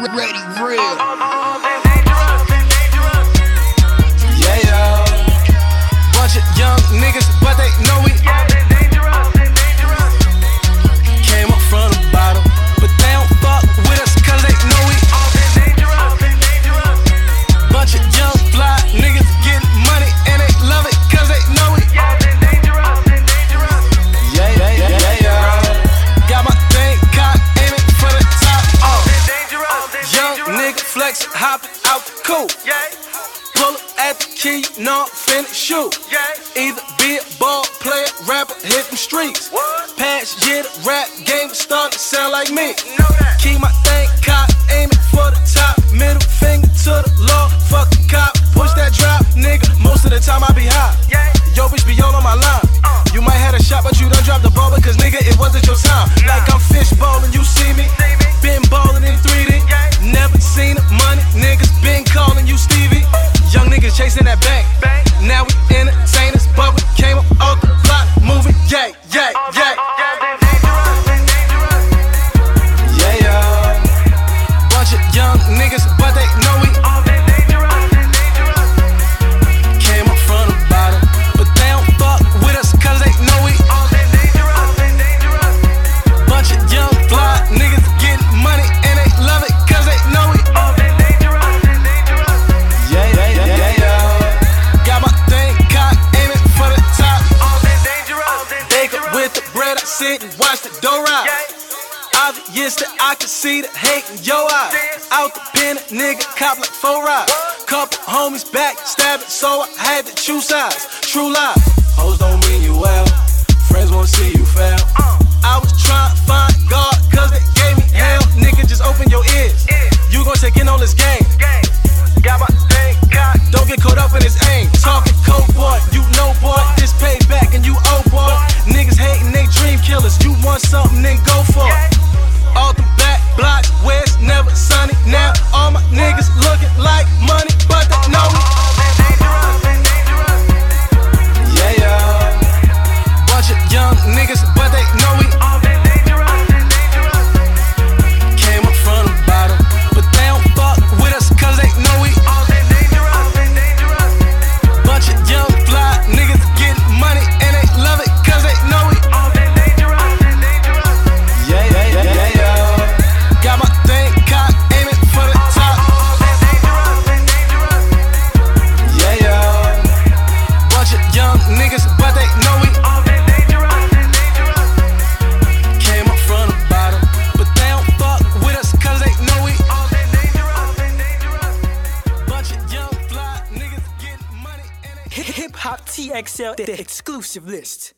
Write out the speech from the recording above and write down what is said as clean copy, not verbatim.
Ready real. Yeah, bunch of young niggas, but they know we came up from the bottom, but they don't fuck with us cause they know we bunch of young fly niggas getting money and they love it cause they know we got my thing cocked, aiming for the top. Young nigga flex, hopping out the coupe. Pull up at the key, you know I'm finna shoot. Either be a ball player, rapper, hit them streets. Past year the rap game started to sound like me. Keep my thing cocked, aiming for the top. Middle finger to the law, fuck the cop. Push that drop, nigga, most of the time I be high. Yo bitch be all on my line. You might had a shot but you done dropped the ball because nigga it wasn't your time. Like I'm fish bowling, you see me? Been ballin' in 3D. Never seen the money, niggas been calling you Stevie. Young niggas chasing that bank. Now we entertainers, but we came up off the block, moving yay, yay, yay. Yeah, bunch of young niggas, but they know we came up from the bottom, but they don't fuck with us cause they know we bunch of young fly niggas getting money and they love it cause they know we got my thing cocked, aiming for the top. Bake up with the bread, I sit and watch the dough ride. Obvious that I can see the hate in your eyes. Out the pen, a nigga cop like 4 rides. Couple homies back stabbing, so I had to choose sides. True lies, hoes don't mean you well. Friends won't see you fail. I was trying to find God, cause they gave me hell. Nigga, just open your ears. You gon' take in on this game. Got my thing cocked, don't get caught up in his aim. Talking cold boy, you know boy, this payback and you owe boy. Niggas hating, they dream killers. You want something, then go for it. All the back blocks where it's never sunny. Now all my niggas looking like money, but they know me. Yeah, bunch of young niggas, but they know we came up from the bottom, but they don't fuck with us cause they know we bunch of young fly niggas getting money and they love it cause they know we got my thing cocked, aiming for the top. Bunch of young niggas, but they know we came up from the bottom, but they don't fuck with us cause they know we bunch of young fly niggas getting money and they Hip Hop TXL, the exclusive list.